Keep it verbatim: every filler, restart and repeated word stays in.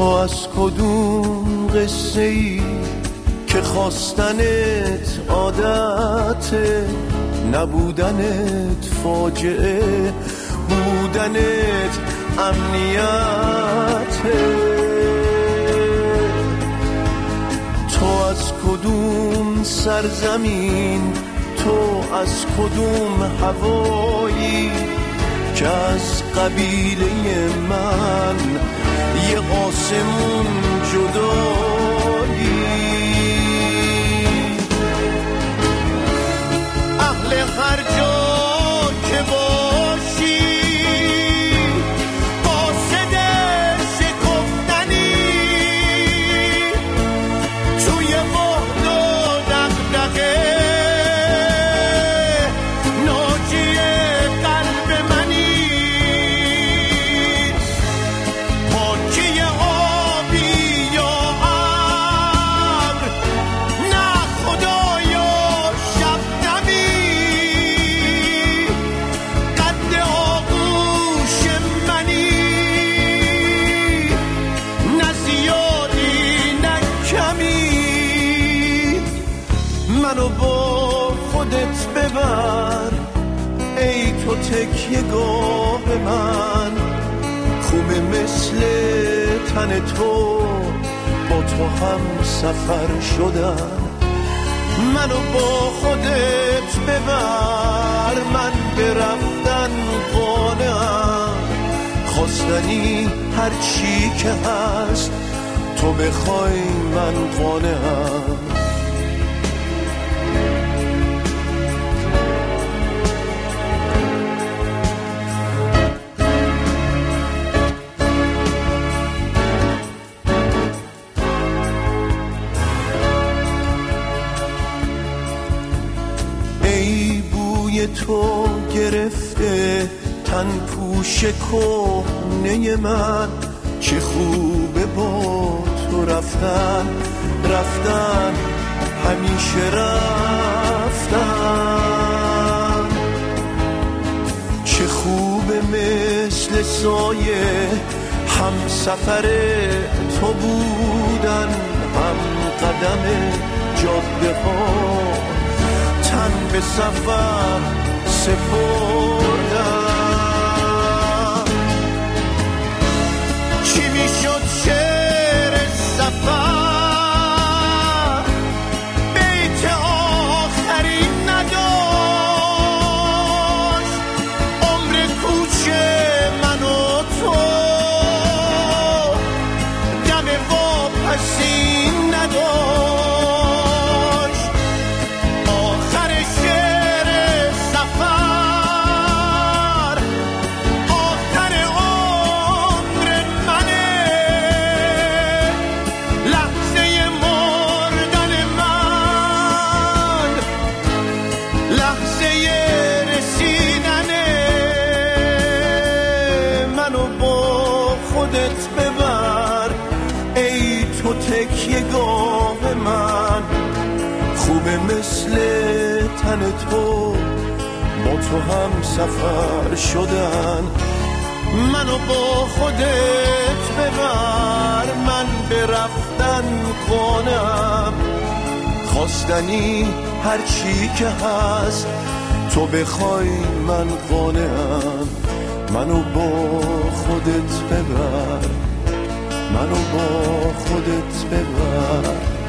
تو از کدوم قصه ای که خواستنت عادته، نبودنت فاجعه، بودنت امنیته. تو از کدوم سرزمین، تو از کدوم هوایی که از قبیله من یه قاسمون جدایی. اهل هر جا که باشی قاصد شکفتنی، توی وحد و دغدغه ناجی قلب منی. پاکی آبی یا ابر، نه خدایا شبنمی، قد آغوش منی، نه زیادی نه کمی. منو با خودت ببر ای تو تکیه گاه من، خوبه مثل تن تو با تو هم سفر شدن. منو با خودت ببر، من برفتن قانعم، خواستنی هر چی که هست تو بخوای من قانعم. ای بوی تو گرفته تن پوش کهنه من، چه خوبه با تو رفتن، رفتن همیشه رفتن. چه خوبه مثل سایه هم سفر تو بودن، هم قدم جاده ها تن به سفر سپردن. چی میشد شعر سفر، بیت آخری نداشت، عمر کوچه من و تو دم واپسی نداشت. آخر شعر سفر، آخر عمر منه، لحظه مردن من، لحظه رسیدنه. منو با خودت ببر ای تو تکیه گاه من، خوبه مثل تن تو با تو هم سفر شدن. منو با خودت ببر، من برفتن قانعم، خواستنی هر چی که هست تو بخوای من قانعم. منو با خودت ببر، منو با خودت ببر.